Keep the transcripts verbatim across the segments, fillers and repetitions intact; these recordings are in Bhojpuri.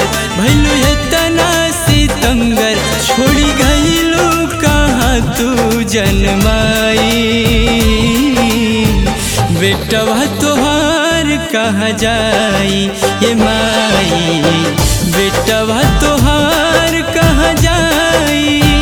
भैलू इतना सितमगर छोड़ी गईलू कहाँ तू जन्माई। बेटवा तोहार कहाँ जाई ये माई, बेटवा तोहार कहाँ जाई।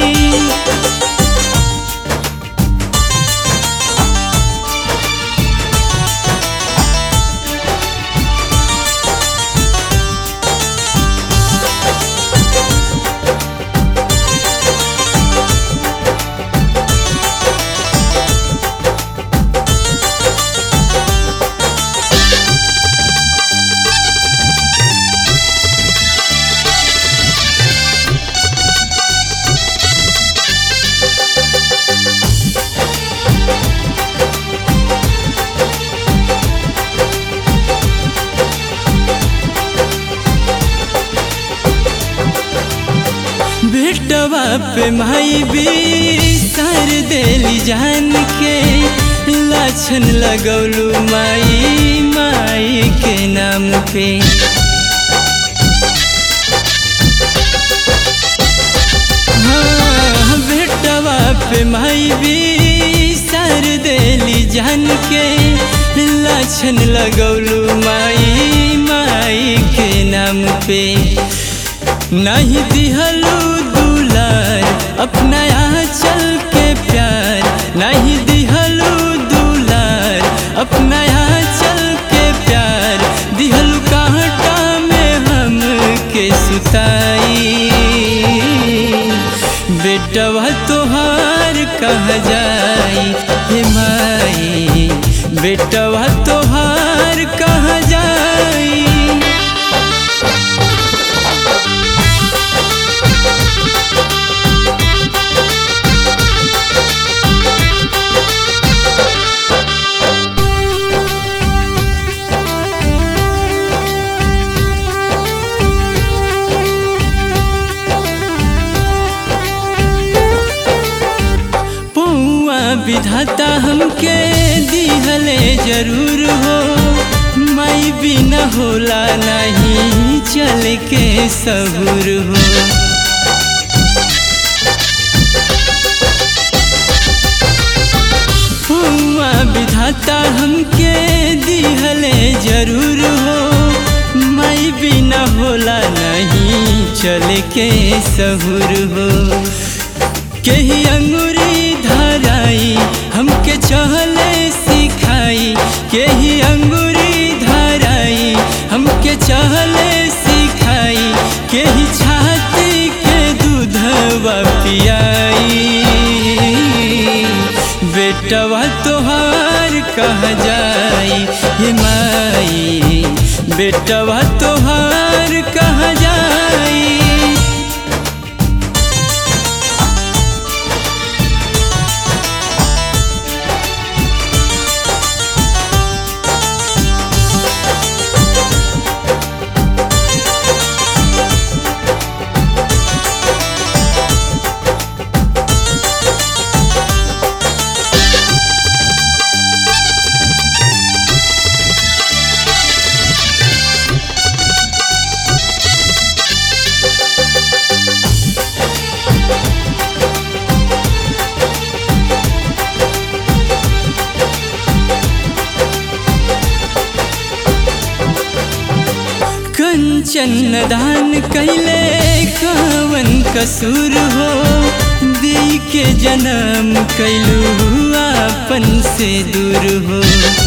बेटवा पे माई भी सर देली जान के, लाछन लगौलू माई माई के नाम पे। हाँ बेटवा पे माई भी सर देली जान के, लाछन लगौलू माई माई के नाम पे। नहीं दिहलू दुलार अपना आंचल के प्यार, नहीं दिहलू दुलार अपना आंचल के प्यार, दिहलू कांटा में हम के सुताई। बेटवा तोहार कहाँ जाई हे माई, बेटवा तोहार कहाँ जाई। विधाता हमके दिहले जरूर हो, माई बिना होला नहीं चल के सबूर हो। हुआ विधाता हमके दिहले जरूर हो, माई बिना होला नहीं चल के सबूर हो। केही अंगूरी धराई हमके चहले सिखाई, केही अंगूरी धराई हमके चहले सिखाई, केही छाती के दूधवा पियाई। बेटवा तोहार कहाँ जाई ये माई, बेटवा तोहार कहाँ जाई। कंचन दान कैले कवन कसूर हो, दी के जन्म कैलू आपन से दूर हो।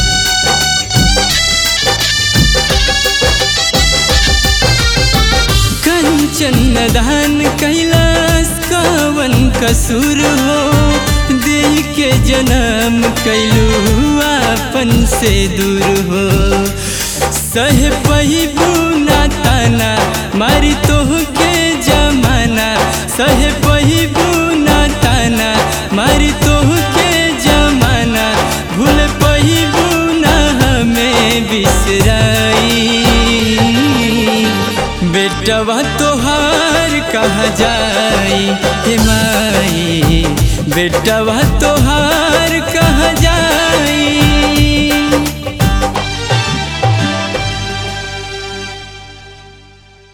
कंचन दान कैलाश कवन कसूर हो, दी के जन्म कैलू आपन से दूर हो। सह पहिबू ना ताना मारी तोह के जमाना, सह पहिबू ना ताना मारी तोह के जमाना, भूल पहिबू ना हमें बिसराई। बेटवा तोहार कहाँ जाई हे माई, बेटवा तोहार